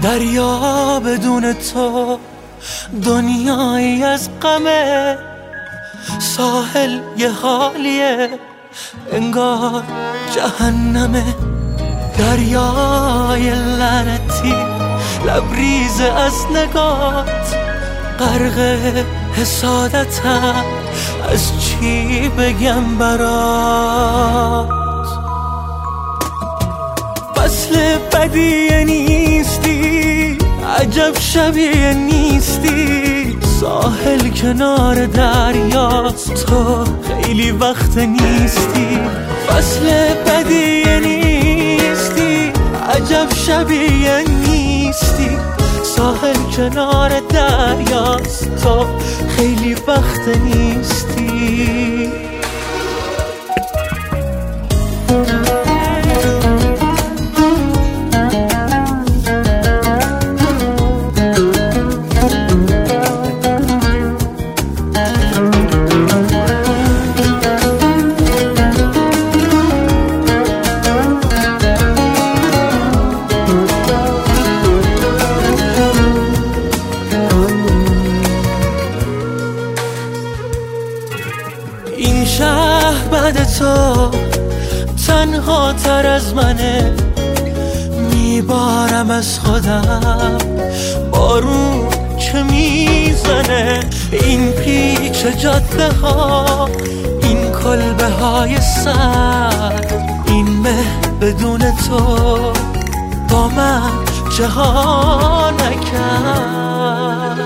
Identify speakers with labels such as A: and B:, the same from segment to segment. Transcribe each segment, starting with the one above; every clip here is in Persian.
A: دریا بدون تو دنیایی از غمه، ساحل یه حالیه انگار جهنمه. دریای لعنتی لبریز از نگات، غرق حسادتم از چی بگم برات. فصل بدیه نیستی، عجب شبیه نیستی، ساحل کنار دریاست تو خیلی وقت نیستی. فصل بدیه نیستی، عجب شبیه نیستی، ساحل کنار دریاست تو خیلی وقت نیستی. این شهر بعد تو تنها تر از منه، میبارم از خودم بارون که میزنه. این پیچ جاده ها، این کلبه های سر، این مه بدون تو با من جهان نکرد.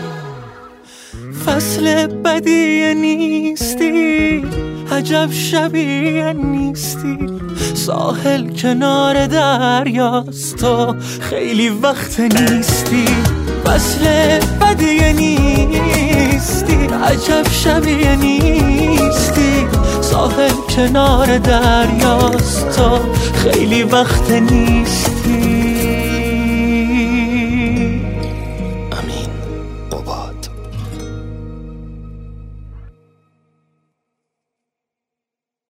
A: فصل بدیه نیستی، عجب شبیه نیستی، ساحل کنار دریاست تو خیلی وقت نیستی. فصل بدیه نیستی، عجب شبیه نیستی، ساحل کنار دریاست تو خیلی وقت نیستی.